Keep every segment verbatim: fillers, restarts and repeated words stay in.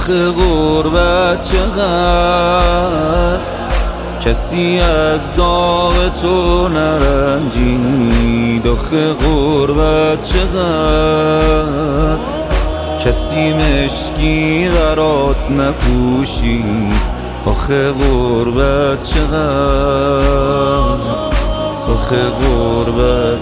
آخه غربت چقدر کسی از داغ تو نرنجید. آخه غربت چقدر کسی مشکی برات نپوشید. آخه غربت چقدر آخه غربت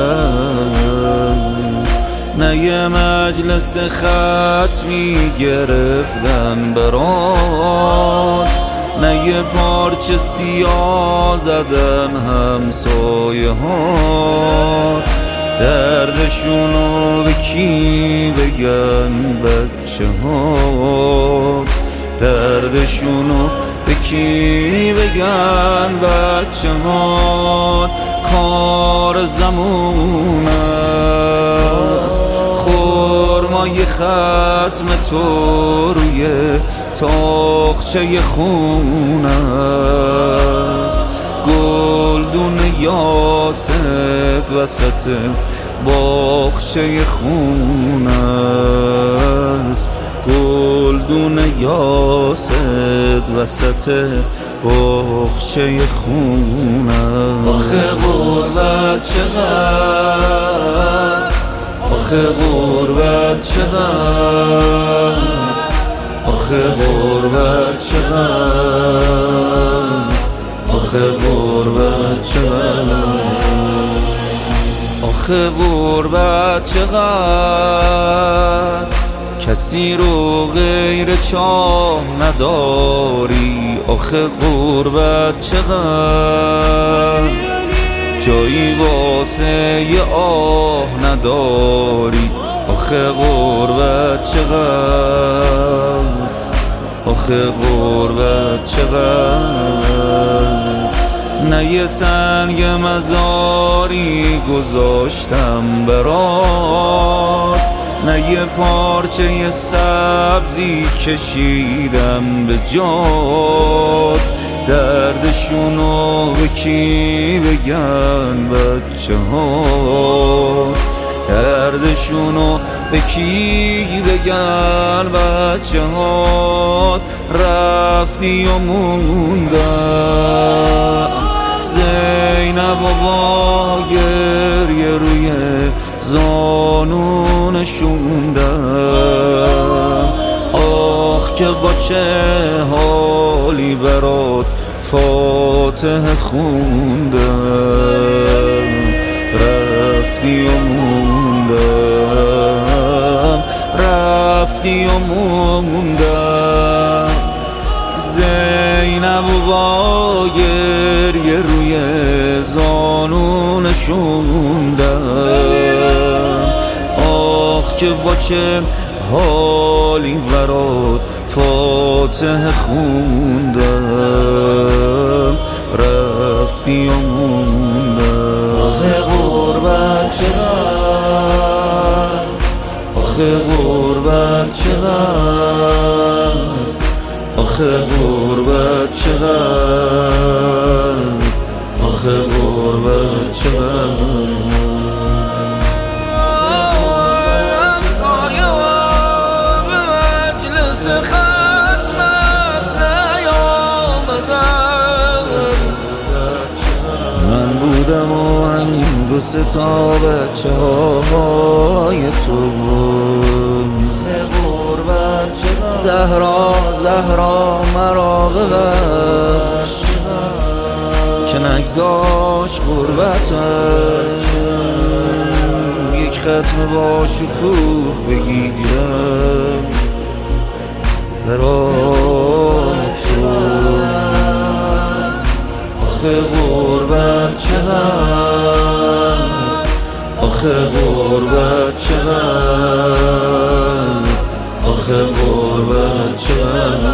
چقدر نه یه مجلس ختمی گرفتن برات، نه یه پارچه سیاه زدن همسایه ها. دردشونو به کی بگن بچه ها، دردشونو به کی بگن بچه ها. کار زمون است خرمای ختم تو روی تاقچه خون است. گلدون یاسد وسط باغچه خون است. گلدون یاسد وسط باغچه خون است. آخه غربت چقدر آخه غربت چقدر آخه غربت چقدر آخه غربت چقدر آخه غربت چقدر کسی رو غیر چاه نداری. آخه غربت چقدر جایی واسه یه آه نداری. آخه غربت چقدر آخه غربت چقدر نه یه سنگ مزاری گذاشتم برات، نه یه پارچه سبزی کشیدم به جات. دردشونو به کی بگن بچه ها، دردشونو به کی بگن بچه ها. رفتی و موندم زینب و با گریه روی زانو نشوندم. آخ که با چه حالی برات فاتحه خوندم. رفتی و موندم رفتی و موندم زینب و با گریه روی زانو نشوندم. آخ که با چه حالی برات فاتحه خوندم. رفتی و موندم. آخه غربت چقدر آخه غربت چقدر آخه غربت چقدر آخه غربت چقدر بودم و همین دو سه تا بچه های تو. زهرا زهرا مرا ببخش که نگذاش غربتم یک ختم با شکوه بگیرم برات تو. آخه غربت چقدر آخه غربت چقدر آخه غربت چقدر